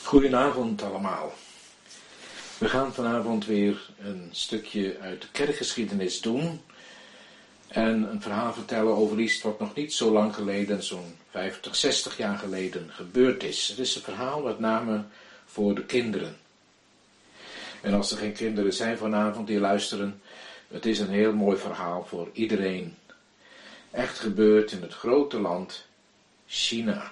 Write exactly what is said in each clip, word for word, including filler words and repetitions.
Goedenavond allemaal. We gaan vanavond weer een stukje uit de kerkgeschiedenis doen en een verhaal vertellen over iets wat nog niet zo lang geleden, zo'n vijftig, zestig jaar geleden gebeurd is. Het is een verhaal met name voor de kinderen. En als er geen kinderen zijn vanavond die luisteren, het is een heel mooi verhaal voor iedereen. Echt gebeurd in het grote land China.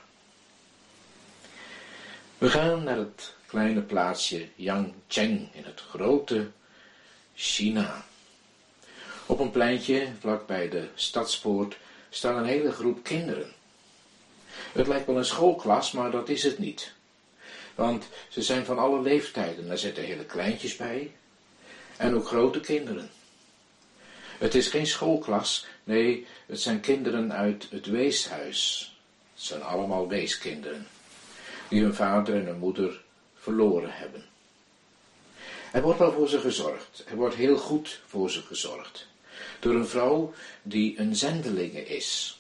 We gaan naar het kleine plaatsje Yangcheng in het grote China. Op een pleintje vlakbij de stadspoort staan een hele groep kinderen. Het lijkt wel een schoolklas, maar dat is het niet. Want ze zijn van alle leeftijden. Er zitten hele kleintjes bij en ook grote kinderen. Het is geen schoolklas, nee, het zijn kinderen uit het weeshuis. Het zijn allemaal weeskinderen die hun vader en hun moeder verloren hebben. Er wordt wel voor ze gezorgd. Er wordt heel goed voor ze gezorgd. Door een vrouw die een zendelinge is.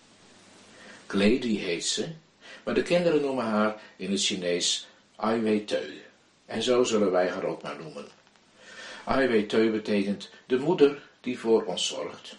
Glady heet ze, maar de kinderen noemen haar in het Chinees Ai Wei-teu. En zo zullen wij haar ook maar noemen. Ai Wei-teu betekent de moeder die voor ons zorgt.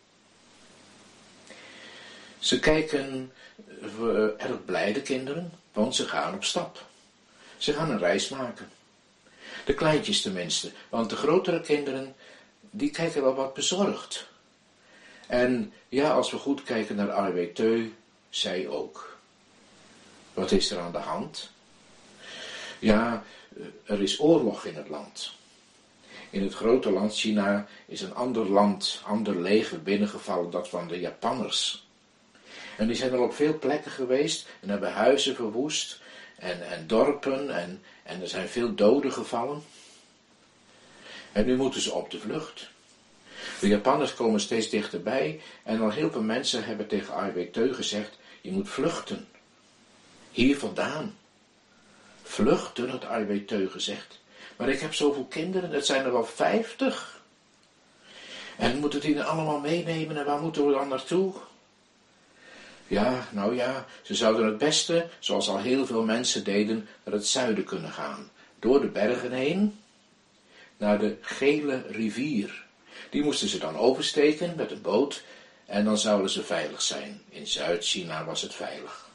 Ze kijken uh, erg blij, de kinderen, want ze gaan op stap. Ze gaan een reis maken. De kleintjes tenminste, want de grotere kinderen, die kijken wel wat bezorgd. En ja, als we goed kijken naar Ai Wei-teu, zij ook. Wat is er aan de hand? Ja, er is oorlog in het land. In het grote land China is een ander land, ander leger binnengevallen, dat van de Japanners. En die zijn er op veel plekken geweest en hebben huizen verwoest en, en dorpen en, en er zijn veel doden gevallen. En nu moeten ze op de vlucht. De Japanners komen steeds dichterbij en al heel veel mensen hebben tegen Ai Wei-teu gezegd, je moet vluchten. Hier vandaan. Vluchten, had Ai Wei-teu gezegd. Maar ik heb zoveel kinderen, het zijn er wel vijftig. En moeten die dan allemaal meenemen en waar moeten we dan naartoe? Ja, nou ja, ze zouden het beste, zoals al heel veel mensen deden, naar het zuiden kunnen gaan. Door de bergen heen, naar de Gele Rivier. Die moesten ze dan oversteken met een boot en dan zouden ze veilig zijn. In Zuid-China was het veilig.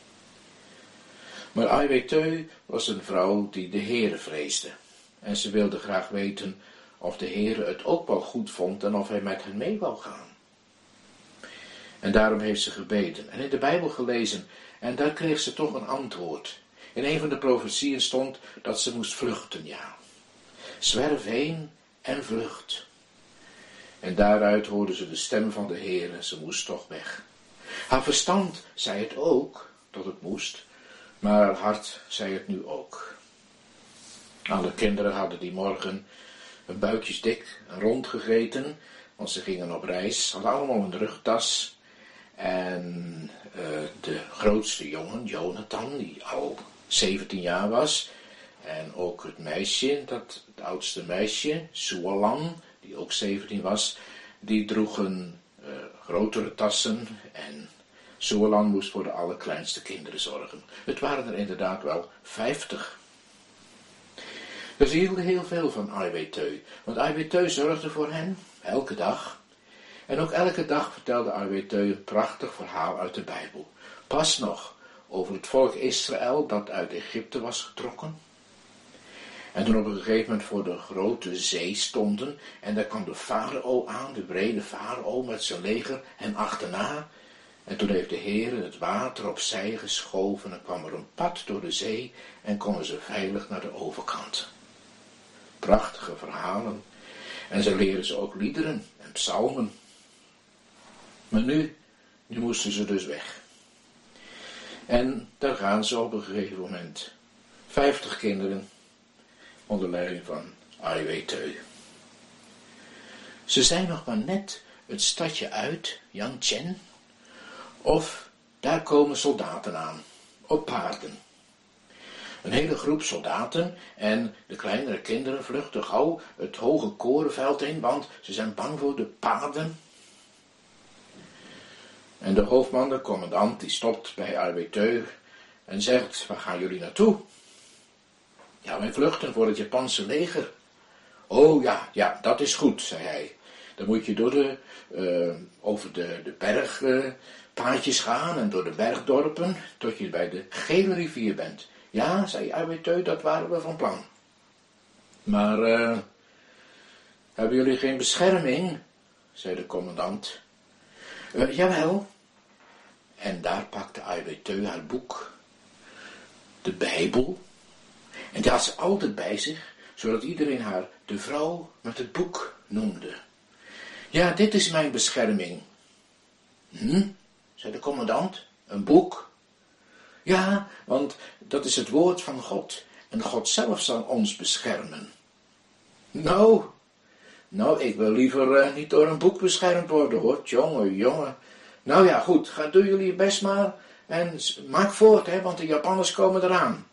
Maar Ai Wei-teu was een vrouw die de Heere vreesde. En ze wilde graag weten of de Heere het ook wel goed vond en of hij met hen mee wou gaan. En daarom heeft ze gebeden en in de Bijbel gelezen en daar kreeg ze toch een antwoord. In een van de profetieën stond dat ze moest vluchten, ja. Zwerf heen en vlucht. En daaruit hoorde ze de stem van de Heere, ze moest toch weg. Haar verstand zei het ook, dat het moest, maar haar hart zei het nu ook. Alle kinderen hadden die morgen hun buikjes dik en rond gegeten, want ze gingen op reis, hadden allemaal een rugtas. En uh, de grootste jongen, Jonathan, die al zeventien jaar was, en ook het meisje, dat, het oudste meisje, Suolan, die ook zeventien was, die droegen uh, grotere tassen en Suolan moest voor de allerkleinste kinderen zorgen. Het waren er inderdaad wel vijftig. Dus ze hielden heel veel van Ai Wei-teu, want Ai Wei-teu zorgde voor hen, elke dag. En ook elke dag vertelde Ai Wei-teu een prachtig verhaal uit de Bijbel. Pas nog over het volk Israël dat uit Egypte was getrokken. En toen op een gegeven moment voor de grote zee stonden. En daar kwam de farao aan, de brede farao met zijn leger hen achterna. En toen heeft de Heer het water opzij geschoven en kwam er een pad door de zee en konden ze veilig naar de overkant. Prachtige verhalen. En zo leren ze ook liederen en psalmen. Maar nu, nu moesten ze dus weg. En daar gaan ze op een gegeven moment. Vijftig kinderen onder leiding van Ai Wei-teu. Ze zijn nog maar net het stadje uit, Yangcheng, of daar komen soldaten aan, op paarden. Een hele groep soldaten en de kleinere kinderen vluchten gauw het hoge korenveld in, want ze zijn bang voor de paarden. En de hoofdman, de commandant, die stopt bij Ai Wei-teu en zegt, waar gaan jullie naartoe? Ja, wij vluchten voor het Japanse leger. Oh ja, ja, dat is goed, zei hij. Dan moet je door de, uh, over de, de bergpaadjes uh, gaan en door de bergdorpen, tot je bij de Gele Rivier bent. Ja, zei Ai Weitai, dat waren we van plan. Maar, uh, hebben jullie geen bescherming? Zei de commandant. Uh, jawel. En daar pakte Ai Weitai haar boek, de Bijbel, en die had ze altijd bij zich, zodat iedereen haar de vrouw met het boek noemde. Ja, dit is mijn bescherming. Hm, zei de commandant, een boek? Ja, want dat is het woord van God, en God zelf zal ons beschermen. Nou, nou, ik wil liever uh, niet door een boek beschermd worden, hoor, jongen, jongen. Nou ja, goed, ga, doen jullie je best maar, en maak voort, hè, want de Japanners komen eraan.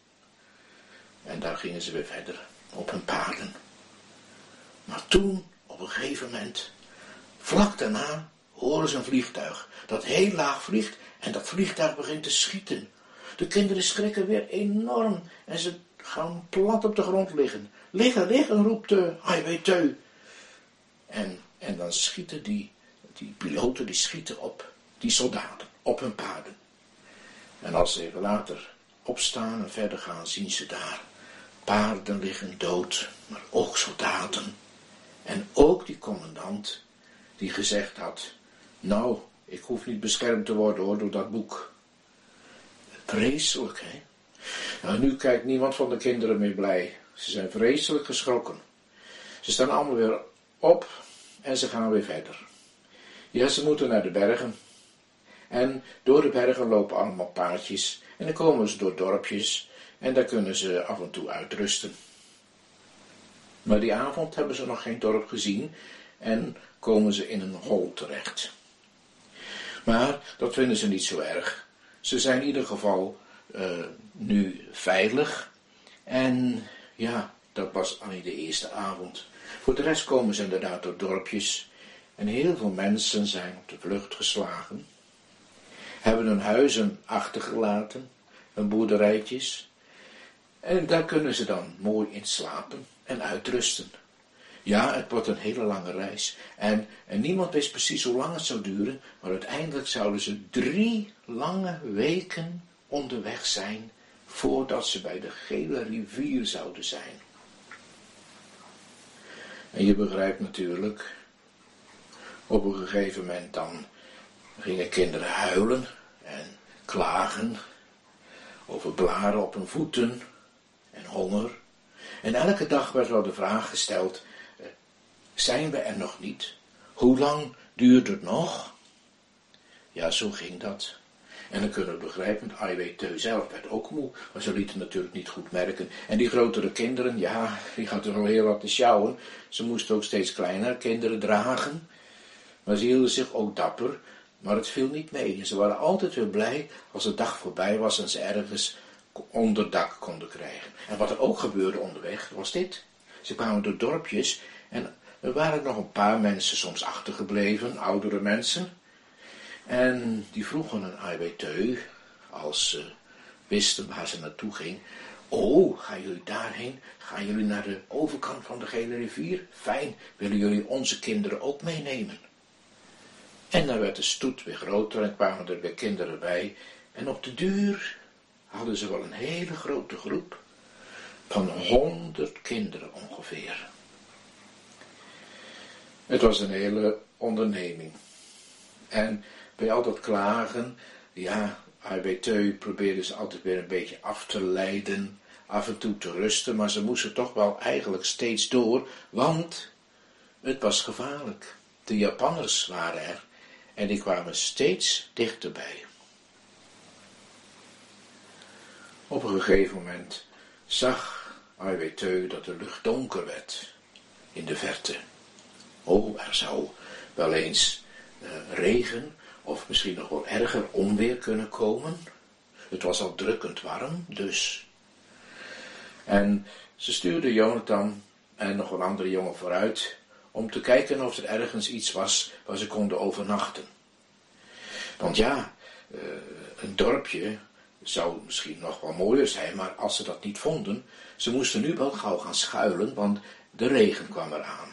En daar gingen ze weer verder, op hun paarden. Maar toen, op een gegeven moment, vlak daarna, horen ze een vliegtuig, dat heel laag vliegt, en dat vliegtuig begint te schieten. De kinderen schrikken weer enorm, en ze gaan plat op de grond liggen. Liggen, liggen, roept de Ai Weitai. En, en dan schieten die, die piloten, die schieten op die soldaten, op hun paarden. En als ze even later opstaan en verder gaan, zien ze daar paarden liggen dood, maar ook soldaten. En ook die commandant die gezegd had, nou, ik hoef niet beschermd te worden hoor, door dat boek. Vreselijk, hè? Nou, nu kijkt niemand van de kinderen meer blij. Ze zijn vreselijk geschrokken. Ze staan allemaal weer op en ze gaan weer verder. Ja, ze moeten naar de bergen. En door de bergen lopen allemaal paadjes. En dan komen ze door dorpjes. En daar kunnen ze af en toe uitrusten. Maar die avond hebben ze nog geen dorp gezien. En komen ze in een hol terecht. Maar dat vinden ze niet zo erg. Ze zijn in ieder geval uh, nu veilig. En ja, dat was alleen de eerste avond. Voor de rest komen ze inderdaad door dorpjes. En heel veel mensen zijn op de vlucht geslagen. Hebben hun huizen achtergelaten. Hun boerderijtjes. En daar kunnen ze dan mooi in slapen en uitrusten. Ja, het wordt een hele lange reis. En, en niemand wist precies hoe lang het zou duren. Maar uiteindelijk zouden ze drie lange weken onderweg zijn. Voordat ze bij de Gele Rivier zouden zijn. En je begrijpt natuurlijk. Op een gegeven moment dan gingen kinderen huilen en klagen. Over blaren op hun voeten en honger. En elke dag werd wel de vraag gesteld, zijn we er nog niet? Hoe lang duurt het nog? Ja, zo ging dat. En dan kunnen we begrijpen, Ai Weitai zelf werd ook moe, maar ze lieten natuurlijk niet goed merken. En die grotere kinderen, ja, die hadden wel heel wat te sjouwen. Ze moesten ook steeds kleinere kinderen dragen. Maar ze hielden zich ook dapper, maar het viel niet mee. Ze waren altijd weer blij als de dag voorbij was en ze ergens onderdak konden krijgen. En wat er ook gebeurde onderweg, was dit. Ze kwamen door dorpjes en er waren nog een paar mensen soms achtergebleven, oudere mensen. En die vroegen aan Ai Weitai, als ze wisten waar ze naartoe ging. Oh, gaan jullie daarheen? Gaan jullie naar de overkant van de Gele Rivier? Fijn, willen jullie onze kinderen ook meenemen? En dan werd de stoet weer groter en kwamen er weer kinderen bij. En op de duur hadden ze wel een hele grote groep van honderd kinderen ongeveer. Het was een hele onderneming. En bij al dat klagen, ja, Ai Weitai probeerde ze altijd weer een beetje af te leiden, af en toe te rusten, maar ze moesten toch wel eigenlijk steeds door, want het was gevaarlijk. De Japanners waren er en die kwamen steeds dichterbij. Op een gegeven moment zag Ai Weitai dat de lucht donker werd in de verte. Oh, er zou wel eens uh, regen of misschien nog wel erger onweer kunnen komen. Het was al drukkend warm, dus. En ze stuurde Jonathan en nog een andere jongen vooruit om te kijken of er ergens iets was waar ze konden overnachten. Want ja, uh, een dorpje zou misschien nog wel mooier zijn, maar als ze dat niet vonden, ze moesten nu wel gauw gaan schuilen, want de regen kwam eraan.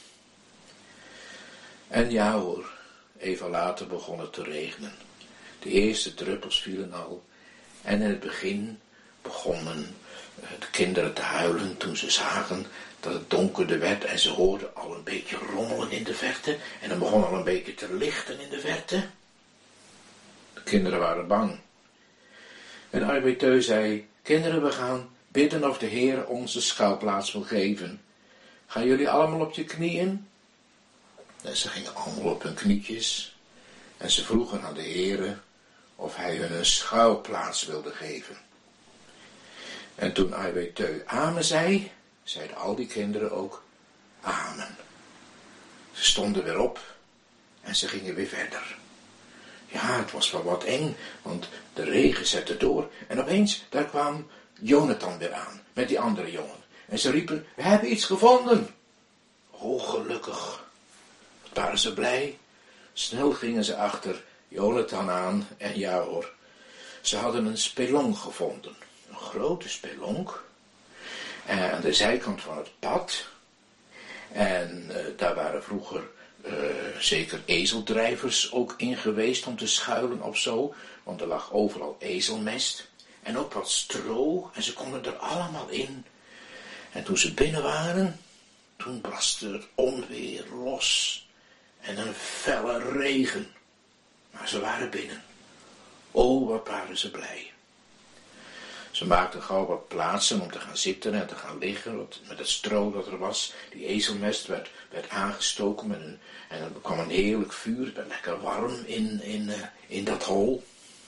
En ja hoor, even later begon het te regenen. De eerste druppels vielen al en in het begin begonnen de kinderen te huilen toen ze zagen dat het donkerder werd en ze hoorden al een beetje rommelen in de verte en het begon al een beetje te lichten in de verte. De kinderen waren bang. En Arbeteu zei, kinderen, we gaan bidden of de Heer ons de schuilplaats wil geven. Gaan jullie allemaal op je knieën? En ze gingen allemaal op hun knietjes en ze vroegen aan de Heer of hij hun een schuilplaats wilde geven. En toen Arbeteu amen zei, zeiden al die kinderen ook amen. Ze stonden weer op en ze gingen weer verder. Ja, het was wel wat eng, want de regen zette door. En opeens, daar kwam Jonathan weer aan, met die andere jongen. En ze riepen, we hebben iets gevonden. Oh, gelukkig. Wat waren ze blij. Snel gingen ze achter Jonathan aan en ja hoor, ze hadden een spelonk gevonden. Een grote spelonk. En aan de zijkant van het pad. En uh, daar waren vroeger uh, zeker ezeldrijvers ook in geweest om te schuilen of zo. Want er lag overal ezelmest. En ook wat stro. En ze konden er allemaal in. En toen ze binnen waren, toen barstte het onweer los. En een felle regen. Maar ze waren binnen. Oh, wat waren ze blij. Ze maakten gauw wat plaatsen om te gaan zitten en te gaan liggen, met het stro dat er was. Die ezelmest werd, werd aangestoken met een, en er kwam een heerlijk vuur. Het werd lekker warm in, in, uh, in dat hol.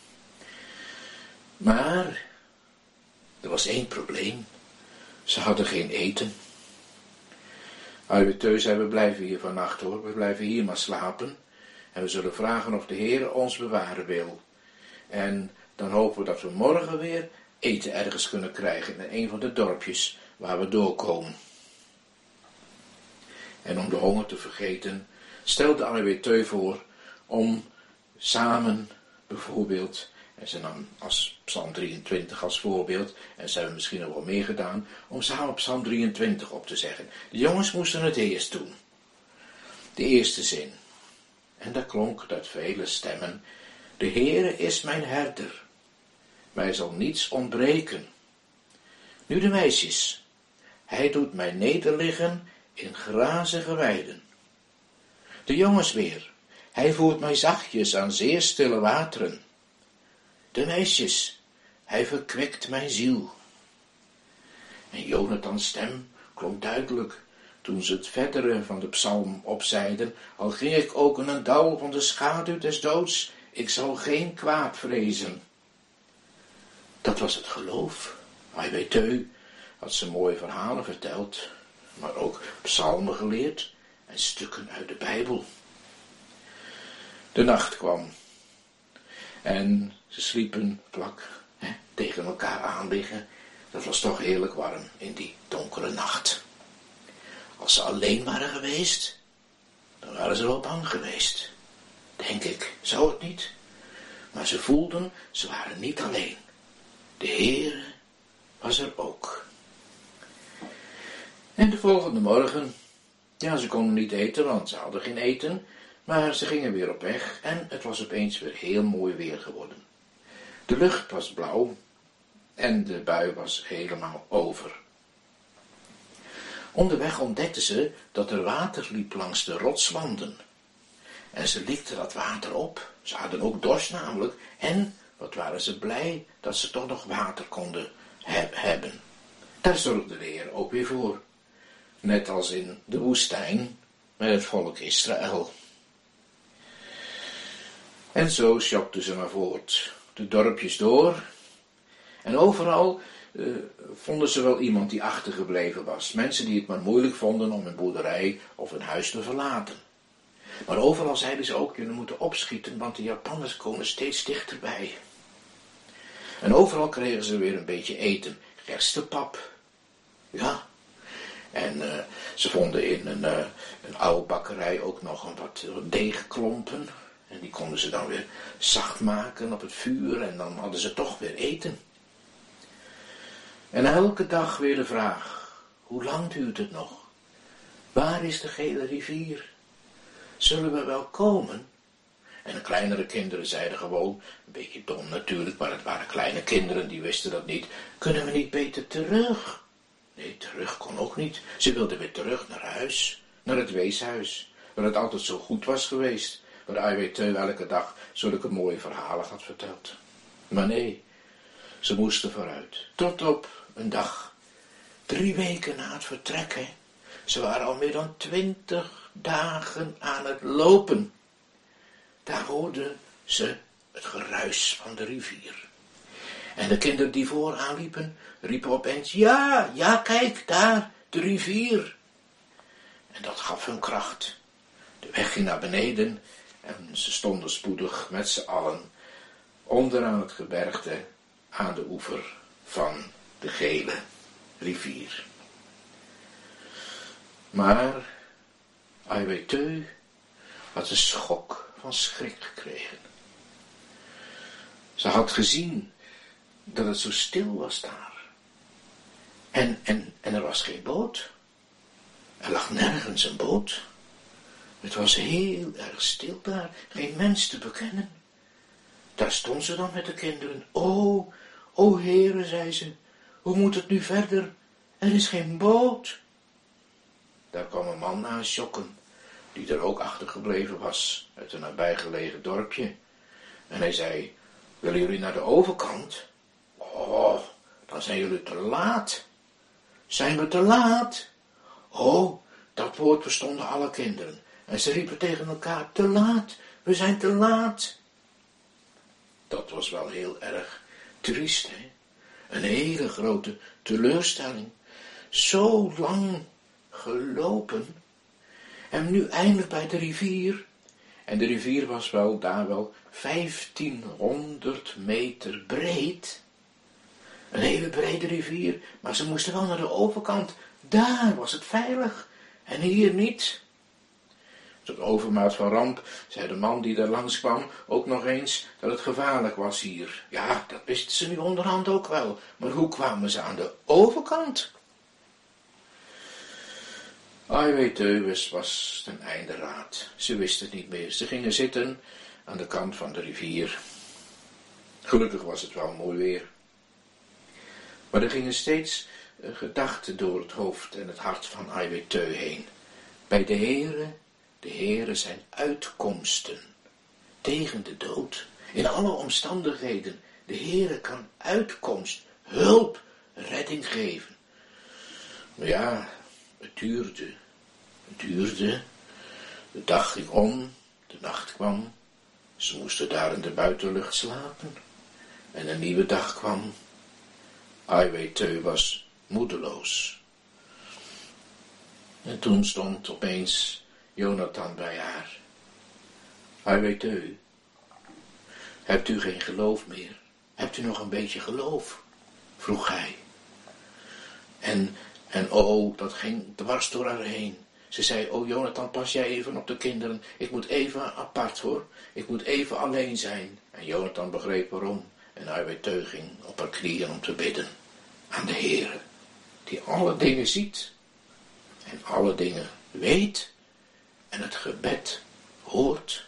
Maar er was één probleem. Ze hadden geen eten. Arbeteu zei, we blijven hier vannacht hoor, we blijven hier maar slapen. En we zullen vragen of de Heer ons bewaren wil. En dan hopen we dat we morgen weer eten ergens kunnen krijgen in een van de dorpjes waar we doorkomen. En om de honger te vergeten, stelde Arbeteu voor om samen bijvoorbeeld, en ze nam als Psalm drieëntwintig als voorbeeld, en ze hebben misschien nog wel meer gedaan, om samen Psalm drieëntwintig op te zeggen. De jongens moesten het eerst doen. De eerste zin. En daar klonk het uit vele stemmen, de Heere is mijn herder. Mij zal niets ontbreken. Nu de meisjes. Hij doet mij nederliggen in grazige weiden. De jongens weer. Hij voert mij zachtjes aan zeer stille wateren. De meisjes. Hij verkwikt mijn ziel. En Jonathans stem klonk duidelijk toen ze het verdere van de psalm opzeiden. Al ging ik ook in een dal van de schaduw des doods, ik zal geen kwaad vrezen. Dat was het geloof. Arbeteu had ze mooie verhalen verteld, maar ook psalmen geleerd en stukken uit de Bijbel. De nacht kwam en ze sliepen vlak hè, tegen elkaar aan liggen. Dat was toch heerlijk warm in die donkere nacht. Als ze alleen waren geweest, dan waren ze wel bang geweest. Denk ik, zou het niet? Maar ze voelden, ze waren niet alleen. De Heere was er ook. En de volgende morgen, ja, ze konden niet eten, want ze hadden geen eten, maar ze gingen weer op weg en het was opeens weer heel mooi weer geworden. De lucht was blauw en de bui was helemaal over. Onderweg ontdekten ze dat er water liep langs de rotswanden. En ze likten dat water op. Ze hadden ook dorst namelijk. En wat waren ze blij dat ze toch nog water konden he- hebben. Daar zorgde de Heer ook weer voor. Net als in de woestijn met het volk Israël. En zo sjokten ze maar voort. De dorpjes door. En overal uh, vonden ze wel iemand die achtergebleven was. Mensen die het maar moeilijk vonden om een boerderij of een huis te verlaten. Maar overal zeiden ze ook, jullie moeten opschieten, want de Japanners komen steeds dichterbij. En overal kregen ze weer een beetje eten. Gerstepap. Ja. En uh, ze vonden in een, uh, een oude bakkerij ook nog een wat deegklompen. En die konden ze dan weer zacht maken op het vuur en dan hadden ze toch weer eten. En elke dag weer de vraag, hoe lang duurt het nog? Waar is de gele rivier? Zullen we wel komen? En de kleinere kinderen zeiden gewoon, een beetje dom natuurlijk, maar het waren kleine kinderen, die wisten dat niet. Kunnen we niet beter terug? Nee, terug kon ook niet. Ze wilden weer terug naar huis, naar het weeshuis, waar het altijd zo goed was geweest, waar Ai Wei Teu elke dag zulke mooie verhalen had verteld. Maar nee, ze moesten vooruit. Tot op een dag, drie weken na het vertrekken. Ze waren al meer dan twintig dagen aan het lopen. Daar hoorden ze het geruis van de rivier. En de kinderen die vooraan liepen, riepen opeens, ja, ja, kijk, daar, de rivier. En dat gaf hun kracht. De weg ging naar beneden en ze stonden spoedig met z'n allen onderaan het gebergte aan de oever van de gele rivier. Maar Ai Wei Teu had een schok van schrik gekregen. Ze had gezien dat het zo stil was daar. En, en, en er was geen boot. Er lag nergens een boot. Het was heel erg stil daar, geen mens te bekennen. Daar stond ze dan met de kinderen. O, o heren, zei ze, hoe moet het nu verder? Er is geen boot. Daar kwam een man aan sjokken, die er ook achtergebleven was, uit een nabijgelegen dorpje. En hij zei, willen jullie naar de overkant? Oh, dan zijn jullie te laat. Zijn we te laat? Oh, dat woord verstonden alle kinderen. En ze riepen tegen elkaar, te laat, we zijn te laat. Dat was wel heel erg triest, hè? Een hele grote teleurstelling. Zo lang gelopen. En nu eindelijk bij de rivier. En de rivier was wel daar wel vijftienhonderd meter breed. Een hele brede rivier, maar ze moesten wel naar de overkant. Daar was het veilig en hier niet. Tot overmaat van ramp zei de man die daar langskwam ook nog eens dat het gevaarlijk was hier. Ja, dat wisten ze nu onderhand ook wel, maar hoe kwamen ze aan de overkant? Ai Wei Teu was ten einde raad. Ze wisten het niet meer. Ze gingen zitten aan de kant van de rivier. Gelukkig was het wel mooi weer. Maar er gingen steeds gedachten door het hoofd en het hart van Ai Wei Teu heen. Bij de Heere, de Heere zijn uitkomsten. Tegen de dood. In alle omstandigheden. De Heere kan uitkomst, hulp, redding geven. Maar ja, het duurde. Het duurde. De dag ging om. De nacht kwam. Ze moesten daar in de buitenlucht slapen. En een nieuwe dag kwam. Ai Wei Teu was moedeloos. En toen stond opeens Jonathan bij haar. Ai Wei Teu, hebt u geen geloof meer? Hebt u nog een beetje geloof? Vroeg hij. En, en oh, dat ging dwars door haar heen. Ze zei, oh Jonathan, pas jij even op de kinderen. Ik moet even apart hoor. Ik moet even alleen zijn. En Jonathan begreep waarom. En Ai Wei Teu ging op haar knieën om te bidden. Aan de Heere, die alle dingen ziet. En alle dingen weet. En het gebed hoort.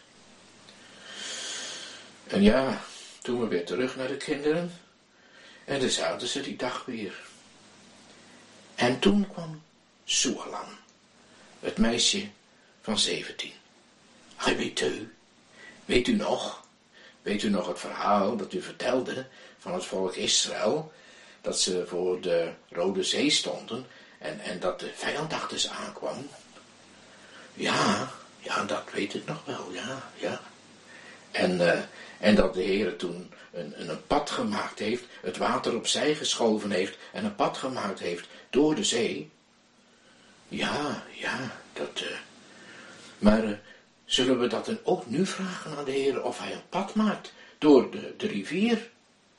En ja, toen we weer terug naar de kinderen. En dan zaten ze die dag weer. En toen kwam Sualan, het meisje van zeventien. Ai Wei Teu, weet u nog? Weet u nog het verhaal dat u vertelde van het volk Israël? Dat ze voor de Rode Zee stonden en, en dat de vijand achter ze aankwam? Ja, ja, dat weet ik nog wel, ja, ja. En, uh, en dat de Heere toen een, een pad gemaakt heeft, het water opzij geschoven heeft en een pad gemaakt heeft door de zee. Ja, ja, dat... Uh, maar uh, zullen we dat dan ook nu vragen aan de Heere of hij een pad maakt door de, de rivier?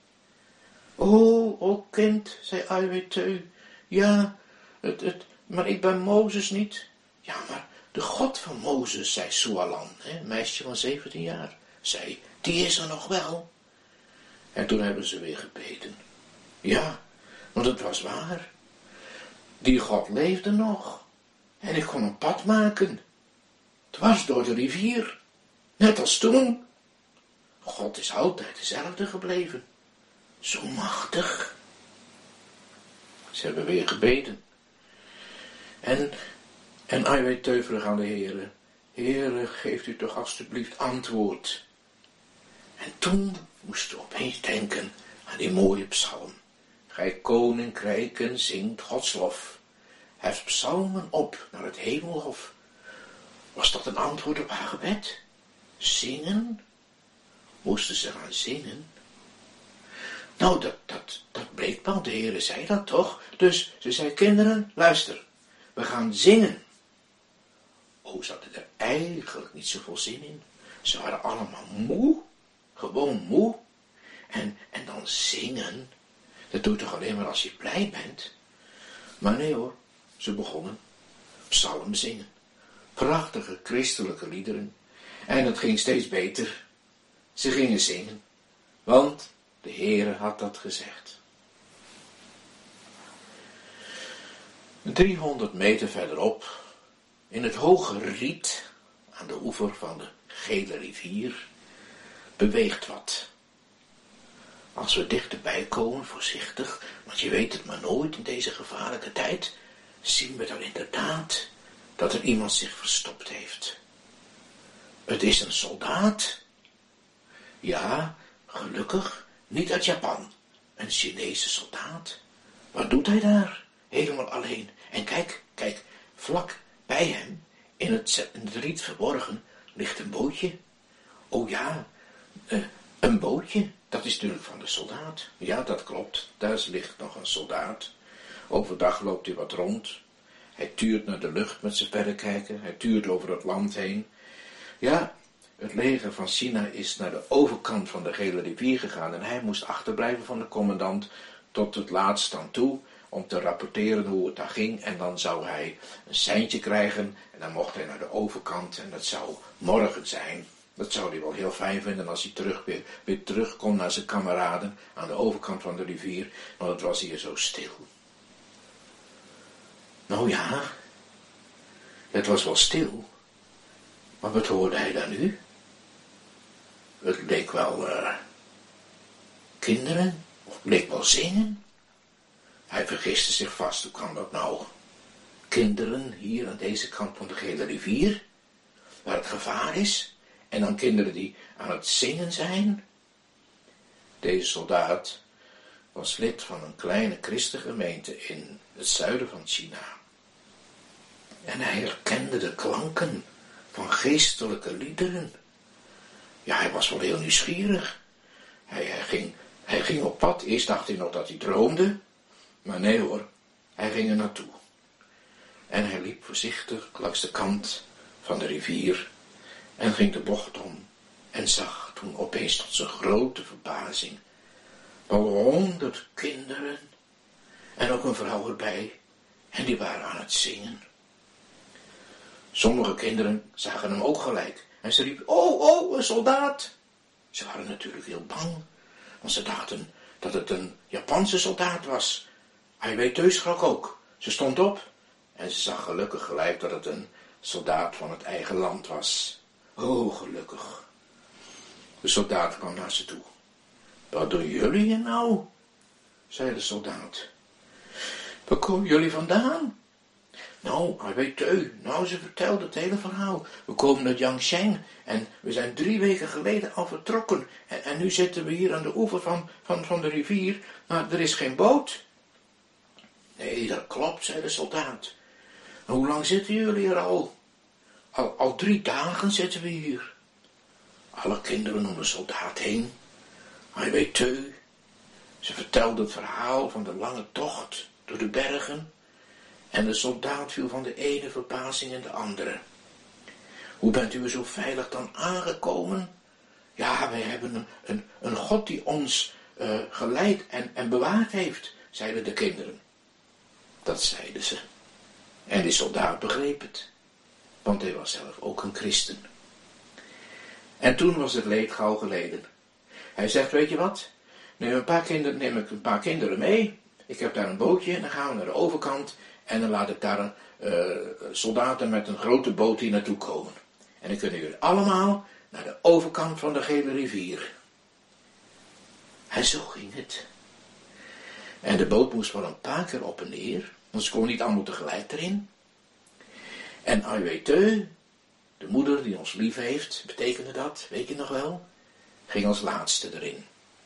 Oh, o kind, zei Ai Wei Teu, ja, het, het, maar ik ben Mozes niet. Ja, maar de de God van Mozes, zei Sualan, een meisje van zeventien jaar, zei, die is er nog wel. En toen hebben ze weer gebeden. Ja, want het was waar. Die God leefde nog. En ik kon een pad maken. Dwars door de rivier. Net als toen. God is altijd dezelfde gebleven. Zo machtig. Ze hebben weer gebeden. En, en Ai weet teuverig aan de Heere. Heere, geeft u toch alstublieft antwoord. En toen moest u opeens denken aan die mooie psalm. Gij koninkrijken zingt Gods lof. Heft psalmen op naar het hemelhof. Was dat een antwoord op haar gebed? Zingen? Moesten ze gaan zingen? Nou, dat, dat, dat bleek wel, de Heere zei dat toch? Dus ze zei, kinderen, luister, we gaan zingen. Oh, ze hadden er eigenlijk niet zoveel zin in. Ze waren allemaal moe, gewoon moe. En, en dan zingen, dat doe je toch alleen maar als je blij bent? Maar nee hoor, ze begonnen psalm zingen. Prachtige christelijke liederen. En het ging steeds beter. Ze gingen zingen, want de Heere had dat gezegd. driehonderd meter verderop, in het hoge riet, aan de oever van de gele rivier, beweegt wat. Als we dichterbij komen, voorzichtig, want je weet het maar nooit in deze gevaarlijke tijd, zien we dan inderdaad dat er iemand zich verstopt heeft. Het is een soldaat. Ja, gelukkig, niet uit Japan. Een Chinese soldaat. Wat doet hij daar? Helemaal alleen. En kijk, kijk, vlak bij hem, in het, in het riet verborgen, ligt een bootje. Oh ja, uh, een bootje. Dat is natuurlijk van de soldaat. Ja, dat klopt. Daar ligt nog een soldaat. Overdag loopt hij wat rond. Hij tuurt naar de lucht met zijn verrekijker. Hij tuurt over het land heen. Ja, het leger van China is naar de overkant van de gele rivier gegaan. En hij moest achterblijven van de commandant tot het laatst aan toe. Om te rapporteren hoe het daar ging. En dan zou hij een seintje krijgen. En dan mocht hij naar de overkant. En dat zou morgen zijn. Dat zou hij wel heel fijn vinden als hij terug weer, weer terug kon naar zijn kameraden aan de overkant van de rivier, want het was hier zo stil. Nou ja, het was wel stil, maar wat hoorde hij dan nu? Het leek wel uh, kinderen, of het leek wel zingen. Hij vergiste zich vast, hoe kan dat nou? Kinderen hier aan deze kant van de gele rivier, waar het gevaar is. En dan kinderen die aan het zingen zijn. Deze soldaat was lid van een kleine christengemeente in het zuiden van China. En hij herkende de klanken van geestelijke liederen. Ja, hij was wel heel nieuwsgierig. Hij, hij, ging, hij ging op pad. Eerst dacht hij nog dat hij droomde. Maar nee hoor, hij ging er naartoe. En hij liep voorzichtig langs de kant van de rivier. En ging de bocht om en zag toen opeens tot zijn grote verbazing wel honderd kinderen en ook een vrouw erbij en die waren aan het zingen. Sommige kinderen zagen hem ook gelijk en ze riepen, oh, oh, een soldaat. Ze waren natuurlijk heel bang, want ze dachten dat het een Japanse soldaat was. Ai Weiwei schrok ook. Ze stond op en ze zag gelukkig gelijk dat het een soldaat van het eigen land was. Oh, gelukkig. De soldaat kwam naar ze toe. Wat doen jullie hier nou? Zei de soldaat. Waar komen jullie vandaan? Nou, Ai Weiwei, nou ze vertelde het hele verhaal. We komen uit Yangsheng en we zijn drie weken geleden al vertrokken. En, en nu zitten we hier aan de oever van, van, van de rivier, maar er is geen boot. Nee, dat klopt, zei de soldaat. En hoe lang zitten jullie hier al? Al, al drie dagen zitten we hier. Alle kinderen om de soldaat heen. Ai Weiwei. Ze vertelde het verhaal van de lange tocht door de bergen. En de soldaat viel van de ene verbazing in de andere. Hoe bent u er zo veilig dan aangekomen? Ja, wij hebben een, een, een God die ons uh, geleid en, en bewaard heeft, zeiden de kinderen. Dat zeiden ze. En die soldaat begreep het. want hij was zelf ook een christen. En toen was het leed gauw geleden. Hij zegt, weet je wat, neem, een paar kinderen, neem ik een paar kinderen mee, ik heb daar een bootje en dan gaan we naar de overkant en dan laat ik daar uh, soldaten met een grote boot hier naartoe komen. En dan kunnen jullie allemaal naar de overkant van de Gele Rivier. En zo ging het. En de boot moest wel een paar keer op en neer, want ze konden niet allemaal tegelijk erin. En Ai Weitai, de moeder die ons lief heeft, betekende dat, weet je nog wel, ging als laatste erin.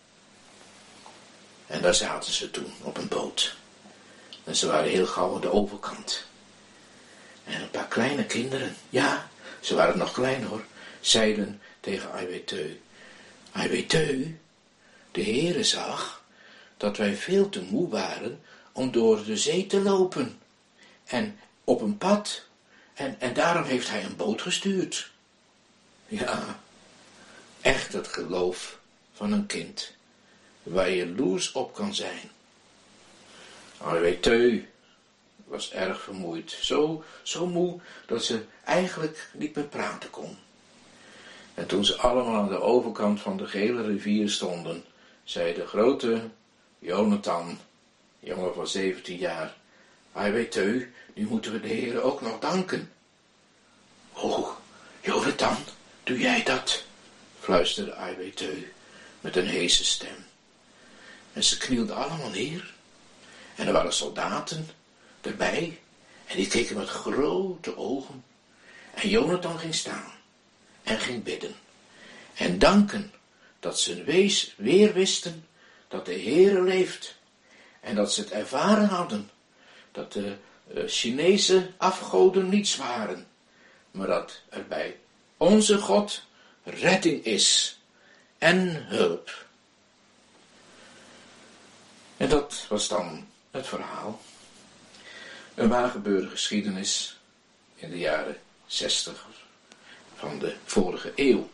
En daar zaten ze toen op een boot. En ze waren heel gauw aan de overkant. En een paar kleine kinderen, ja, ze waren nog klein hoor, zeiden tegen Ai Weitai, Ai Weitai, de Heere zag dat wij veel te moe waren om door de zee te lopen. En op een pad. En, en daarom heeft hij een boot gestuurd. Ja, echt het geloof van een kind, waar je jaloers op kan zijn. Ai Weitai was erg vermoeid, zo, zo moe dat ze eigenlijk niet meer praten kon. En toen ze allemaal aan de overkant van de Gele Rivier stonden, zei de grote Jonathan, jongen van zeventien jaar, Ai Weitai, nu moeten we de Heere ook nog danken. Oh, Jonathan, doe jij dat? Fluisterde Ai Weitai met een heese stem. En ze knielden allemaal neer. En er waren soldaten erbij. En die keken met grote ogen. En Jonathan ging staan. En ging bidden. En danken dat ze wees weer wisten dat de Heere leeft. En dat ze het ervaren hadden. Dat de uh, Chinese afgoden niets waren. Maar dat er bij onze God redding is. En hulp. En dat was dan het verhaal. Een waargebeurde geschiedenis in de jaren zestig van de vorige eeuw.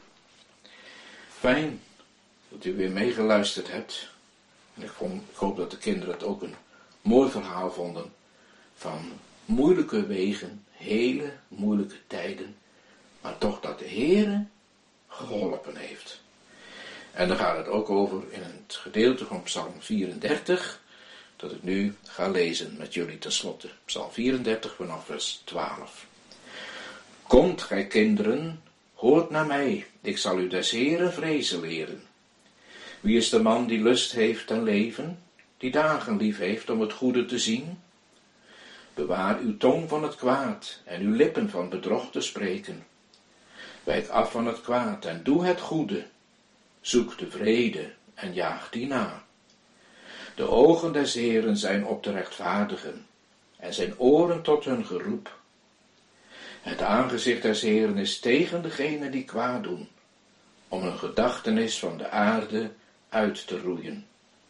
Fijn dat u weer meegeluisterd hebt. En ik, vond, ik hoop dat de kinderen het ook een mooi verhaal vonden. Van moeilijke wegen, hele moeilijke tijden. Maar toch dat de Heere geholpen heeft. En daar gaat het ook over in het gedeelte van Psalm vierendertig. Dat ik nu ga lezen met jullie tenslotte. Psalm vierendertig vanaf vers twaalf. Komt gij kinderen, hoort naar mij, ik zal u des Heeren vrezen leren. Wie is de man die lust heeft ten leven, die dagen lief heeft om het goede te zien? Bewaar uw tong van het kwaad en uw lippen van bedrog te spreken. Wijk af van het kwaad en doe het goede. Zoek de vrede en jaag die na. De ogen des Heeren zijn op de rechtvaardigen en zijn oren tot hun geroep. Het aangezicht des Heeren is tegen degenen die kwaad doen, om hun gedachtenis van de aarde uit te roeien.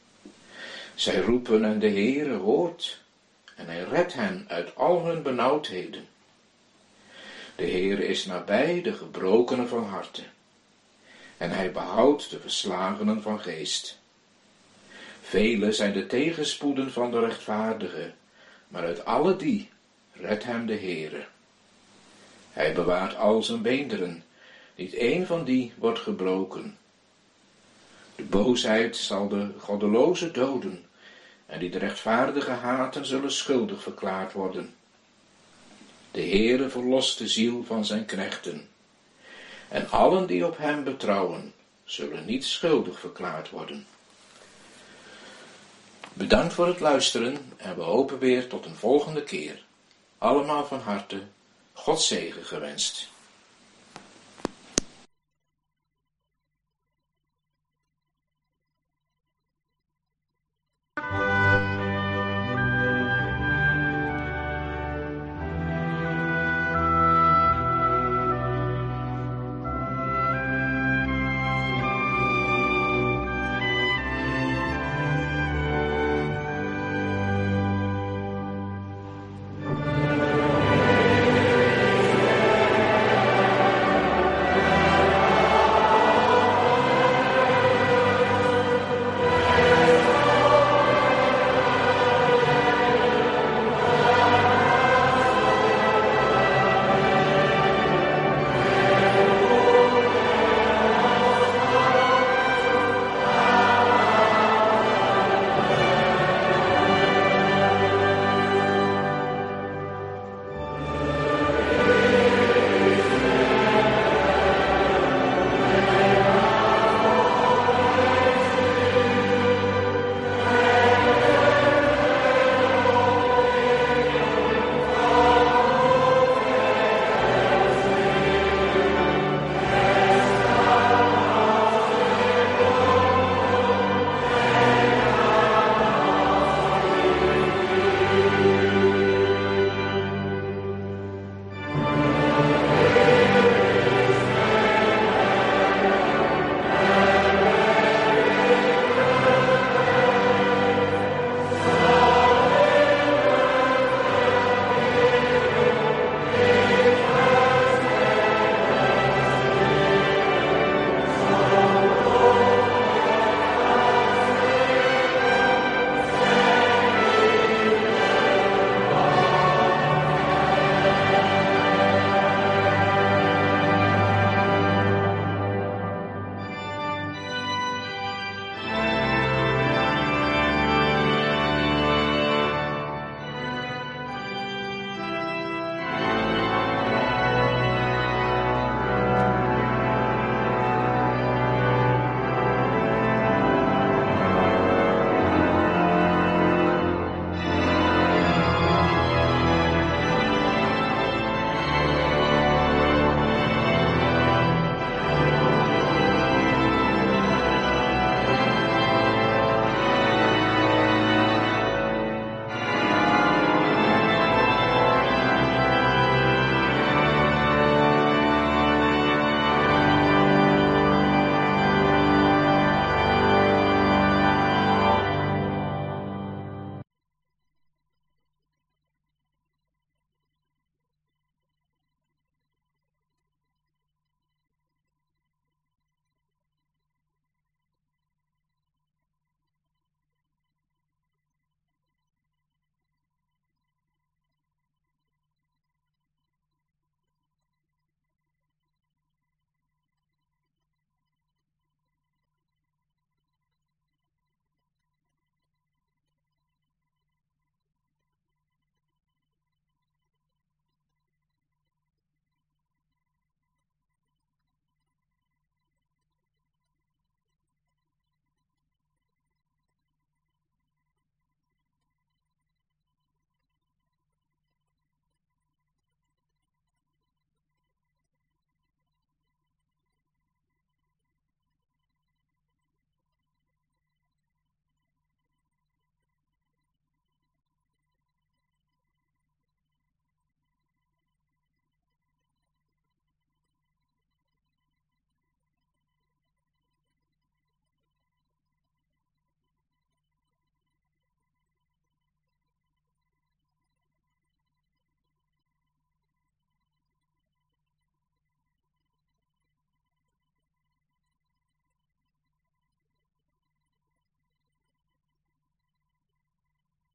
Zij roepen en de Heere hoort, en hij redt hen uit al hun benauwdheden. De Heere is nabij de gebrokenen van harte, en hij behoudt de verslagenen van geest. Vele zijn de tegenspoeden van de rechtvaardige, maar uit alle die redt hem de Heere. Hij bewaart al zijn beenderen, niet één van die wordt gebroken. De boosheid zal de goddeloze doden, en die de rechtvaardige haten zullen schuldig verklaard worden. De Heere verlost de ziel van zijn knechten, en allen die op hem betrouwen, zullen niet schuldig verklaard worden. Bedankt voor het luisteren en we hopen weer tot een volgende keer. Allemaal van harte, Gods zegen gewenst.